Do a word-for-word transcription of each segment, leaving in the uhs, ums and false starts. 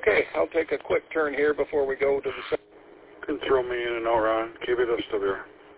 Okay, I'll take a quick turn here before we go to the... You can throw me in and out, Ron. K B S W.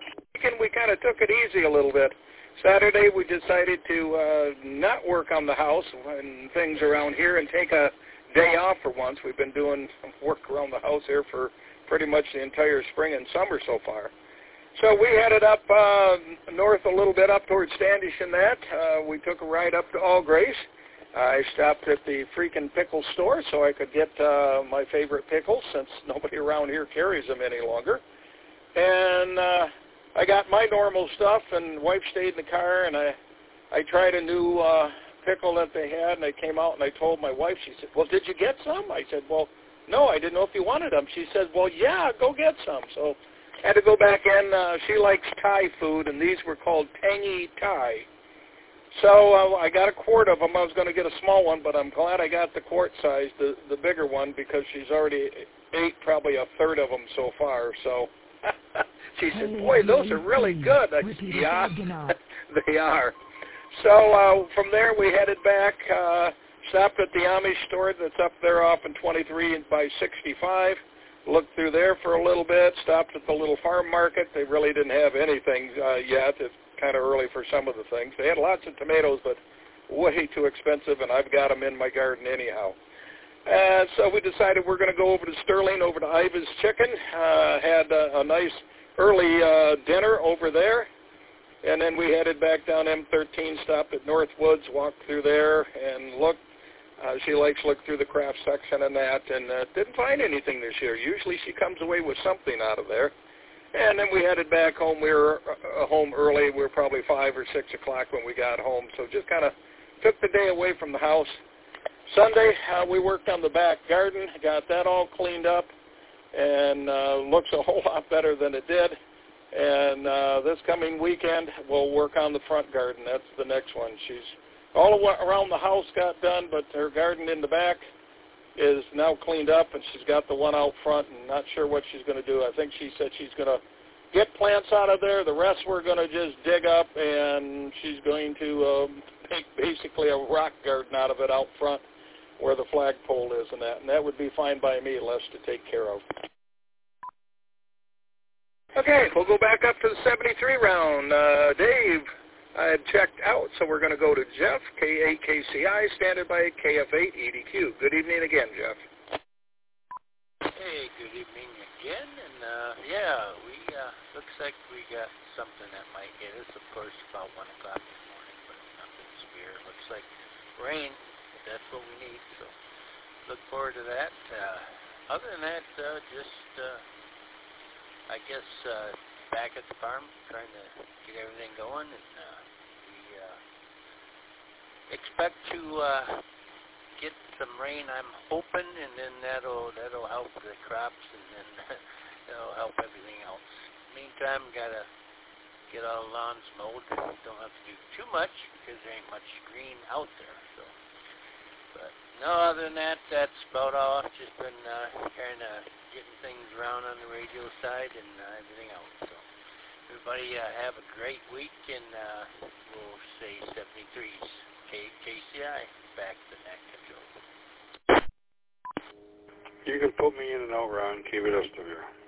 We kind of took it easy a little bit. Saturday we decided to uh, not work on the house and things around here and take a day off for once. We've been doing work around the house here for pretty much the entire spring and summer so far. So we headed up uh, north a little bit up towards Standish and that. Uh, we took a ride up to All Grace. I stopped at the freaking pickle store so I could get uh, my favorite pickles since nobody around here carries them any longer. And uh, I got my normal stuff, and wife stayed in the car, and I I tried a new uh, pickle that they had, and I came out and I told my wife. She said, well, did you get some? I said, well, no, I didn't know if you wanted them. She said, well, yeah, go get some. So I had to go back in. Uh, she likes Thai food, and these were called Tangy Thai. So uh, I got a quart of them. I was going to get a small one, but I'm glad I got the quart size, the, the bigger one, because she's already ate probably a third of them so far. So she said, boy, those are really good. I said, yeah, they are. So uh, from there we headed back, uh, stopped at the Amish store that's up there off in twenty-three by sixty-five, looked through there for a little bit, stopped at the little farm market. They really didn't have anything uh, yet. It's kind of early for some of the things. They had lots of tomatoes, but way too expensive, and I've got them in my garden anyhow. Uh, so we decided we're going to go over to Sterling, over to Iva's Chicken, uh, had a, a nice early uh, dinner over there, and then we headed back down M thirteen, stopped at Northwoods, walked through there, and looked. Uh, she likes to look through the craft section and that, and uh, didn't find anything this year. Usually she comes away with something out of there. And then we headed back home. We were uh, home early. We were probably five or six o'clock when we got home. So just kind of took the day away from the house. Sunday, uh, we worked on the back garden, got that all cleaned up, and uh, looks a whole lot better than it did. And uh, this coming weekend, we'll work on the front garden. That's the next one. She's all around the house got done, but her garden in the back is now cleaned up, and she's got the one out front, and not sure what she's going to do. I think she said she's going to get plants out of there. The rest we're going to just dig up, and she's going to um, make basically a rock garden out of it out front where the flagpole is and that, and that would be fine by me, less to take care of. Okay, we'll go back up to the seventy-three round. Uh, Dave, I had checked out, so we're going to go to Jeff, K A K C I, standard by K F eight E D Q. Good evening again, Jeff. Hey, good evening again, and uh, yeah, we uh, looks like we got something that might hit us, of course, about one o'clock in the morning, but nothing severe. Looks like rain, but that's what we need, so look forward to that. Uh, other than that, uh, just, uh, I guess, uh, back at the farm, trying to get everything going, and uh, expect to uh, get some rain, I'm hoping, and then that'll that'll help the crops, and then that'll help everything else. Meantime, gotta get all the lawns mowed. Don't have to do too much because there ain't much green out there. So, but no, other than that, that's about all. Just been uh, kind of getting things around on the radio side and uh, everything else. So, everybody uh, have a great week, and uh, we'll say seventy-threes. K C I, back to the neck control. You can put me in and out, Ron. K B S W.